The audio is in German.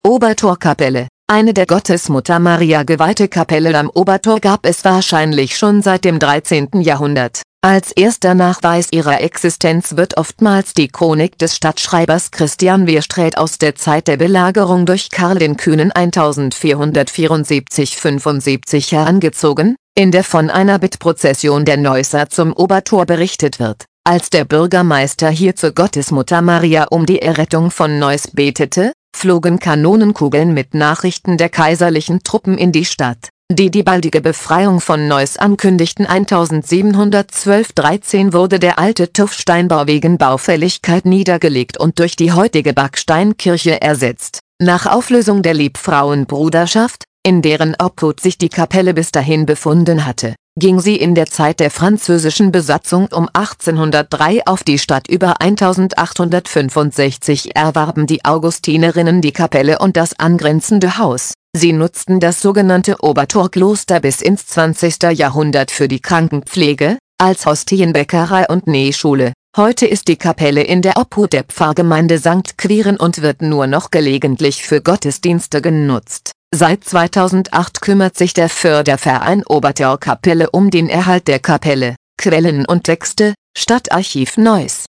Obertorkapelle. Eine der Gottesmutter Maria geweihte Kapelle am Obertor gab es wahrscheinlich schon seit dem 13. Jahrhundert. Als erster Nachweis ihrer Existenz wird oftmals die Chronik des Stadtschreibers Christian Wehrsträdt aus der Zeit der Belagerung durch Karl den Kühnen 1474/75 herangezogen, in der von einer Bittprozession der Neusser zum Obertor berichtet wird. Als der Bürgermeister hier zur Gottesmutter Maria um die Errettung von Neuss betete, flogen Kanonenkugeln mit Nachrichten der kaiserlichen Truppen in die Stadt, die die baldige Befreiung von Neuss ankündigten. 1712/13 wurde der alte Tuffsteinbau wegen Baufälligkeit niedergelegt und durch die heutige Backsteinkirche ersetzt. Nach Auflösung der Liebfrauenbruderschaft, in deren Obhut sich die Kapelle bis dahin befunden hatte, ging sie in der Zeit der französischen Besatzung um 1803 auf die Stadt über. 1865 erwarben die Augustinerinnen die Kapelle und das angrenzende Haus. Sie nutzten das sogenannte Obertorkloster bis ins 20. Jahrhundert für die Krankenpflege, als Hostienbäckerei und Nähschule. Heute ist die Kapelle in der Obhut der Pfarrgemeinde St. Quirin und wird nur noch gelegentlich für Gottesdienste genutzt. Seit 2008 kümmert sich der Förderverein Obertorkapelle um den Erhalt der Kapelle. Quellen und Texte: Stadtarchiv Neuss.